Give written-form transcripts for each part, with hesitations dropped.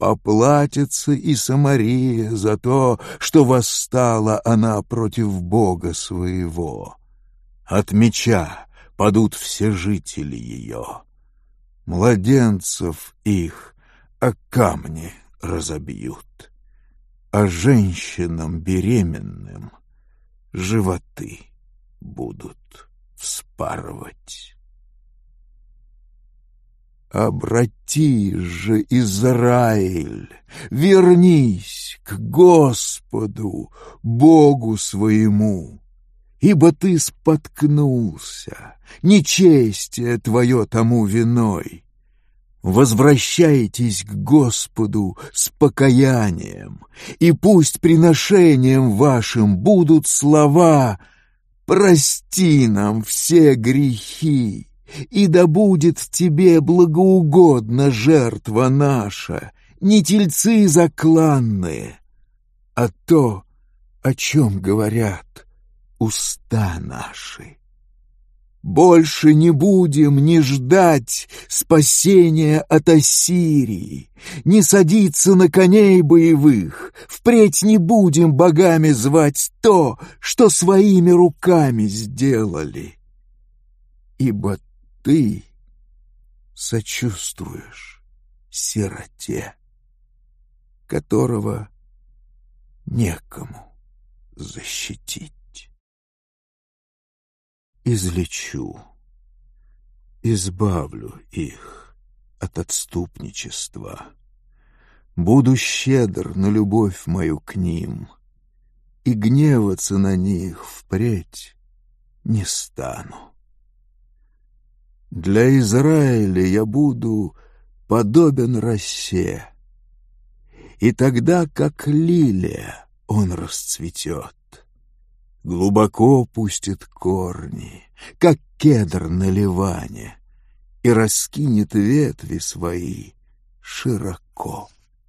Поплатится и Самария за то, что восстала она против Бога своего. От меча падут все жители ее. Младенцев их о камни разобьют, а женщинам беременным животы будут вспарывать. Обратись же, Израиль, вернись к Господу, Богу своему, ибо ты споткнулся, нечестие твое тому виной. Возвращайтесь к Господу с покаянием, и пусть приношением вашим будут слова: «Прости нам все грехи, и да будет тебе благоугодна жертва наша, не тельцы закланные, а то, о чем говорят уста наши». Больше не будем ни ждать спасения от Ассирии, ни садиться на коней боевых, впредь не будем богами звать то, что своими руками сделали. Ибо ты сочувствуешь сироте, которого некому защитить. Излечу, избавлю их от отступничества, буду щедр на любовь мою к ним, и гневаться на них впредь не стану. Для Израиля я буду подобен росе, и тогда, как лилия, он расцветет. Глубоко пустит корни, как кедр на Ливане, и раскинет ветви свои широко.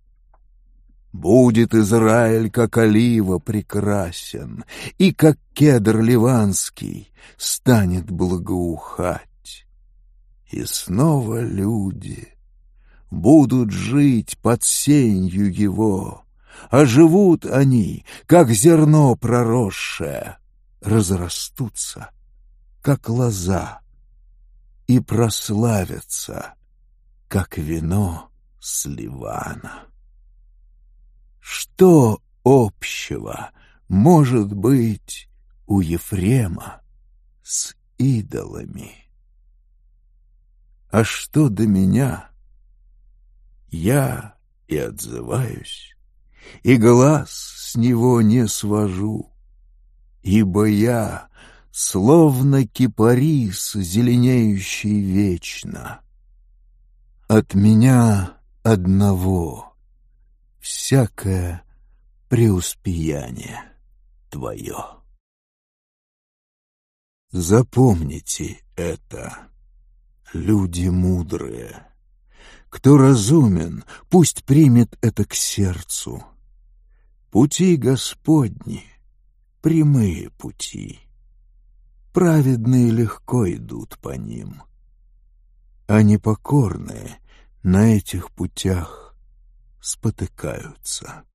Будет Израиль, как олива, прекрасен, и как кедр ливанский станет благоухать. И снова люди будут жить под сенью его, а живут они, как зерно проросшее, разрастутся, как лоза, и прославятся, как вино с Ливана. Что общего может быть у Ефрема с идолами? А что до меня? Я и отзываюсь, и глаз с него не свожу, ибо я словно кипарис, зеленеющий вечно. От меня одного всякое преуспеяние твое. Запомните это, люди мудрые. Кто разумен, пусть примет это к сердцу. Пути Господни — прямые пути. Праведные легко идут по ним, а непокорные на этих путях спотыкаются.